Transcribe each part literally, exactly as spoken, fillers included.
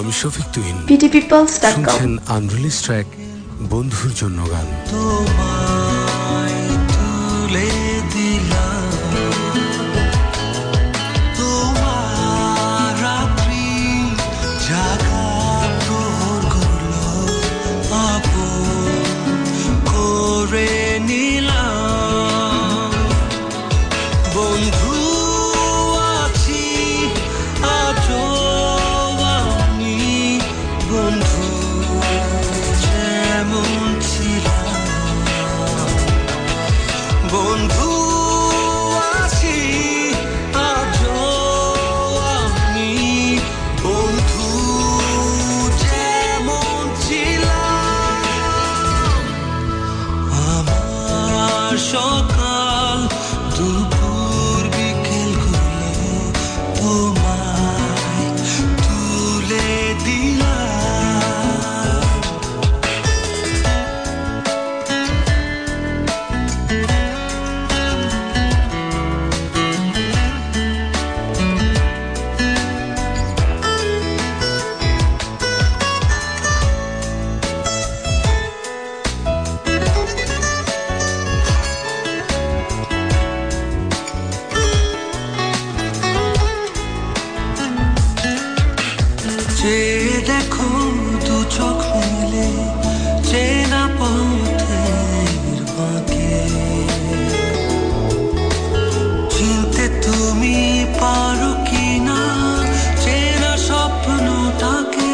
আমি Shafiq Tuhin. PT peoples dot com. শুনছেন unreleased track বন্ধুর জন্য গান। তোমায় তুলে দিলাম তোমার রাত্রি জাগা প্রহরগুলো আপন করে নিলাম বন্ধু আছি আজও আমি বন্ধু যেমন ছিলাম বন্ধু আছি আজও আমি বন্ধু যেমন ছিলাম আমার সকাল দুপুর বিকেলগুলো তোমায় তুলে দিলাম যে দেখো দু চোখ মেলে চেনা পথের বাঁকে চিনতে তুমি পারো কিনা চেনা স্বপ্নটাকে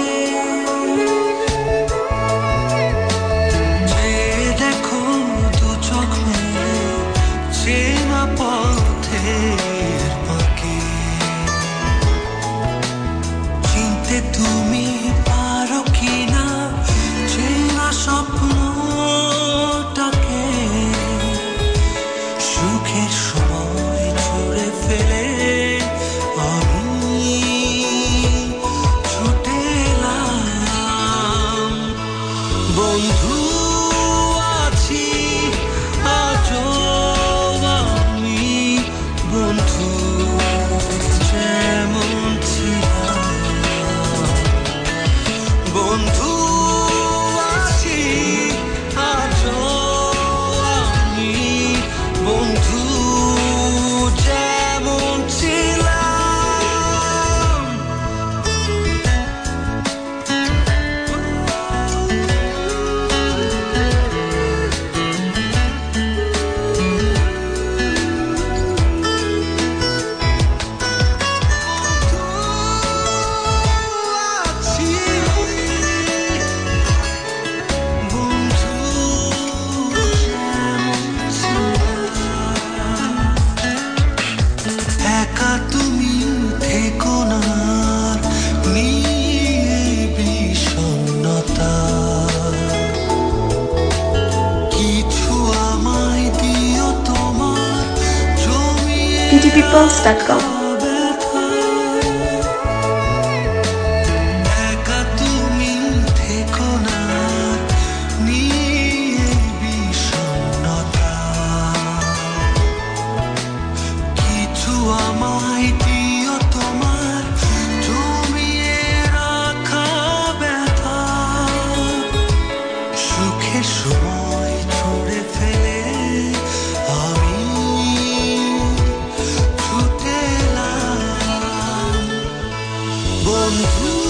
যে দেখো দু চোখ মেলে চেনা পথের বাঁকে চিনতে তুমি পারো কিনা চেনা স্বপ্নটাকে সুখের সময় ছুড়ে ফেলে আমি ছুটে এলাম বন্ধু আছি আজও আমি বন্ধু যেমন ছিলাম বন্ধু আছি আজও আমি বন্ধু যেমন ছিলাম আছি বন্ধু যেমন ছিলাম একা তুমি থেকো না নিয়ে বিষণ্ণতা কিছু আমায় দিও তোমার জমিয়ে পিটি পিপলস ডট কম। ব্যথা একা তুমি থেকো না নিয়ে বিষণ্ণতা কিছু আমায় দিও তোমার জমিয়ে রাখা ব্যথা সুখের সময় ছুড়ে ফেলে আমি ছুটে এলাম বন্ধু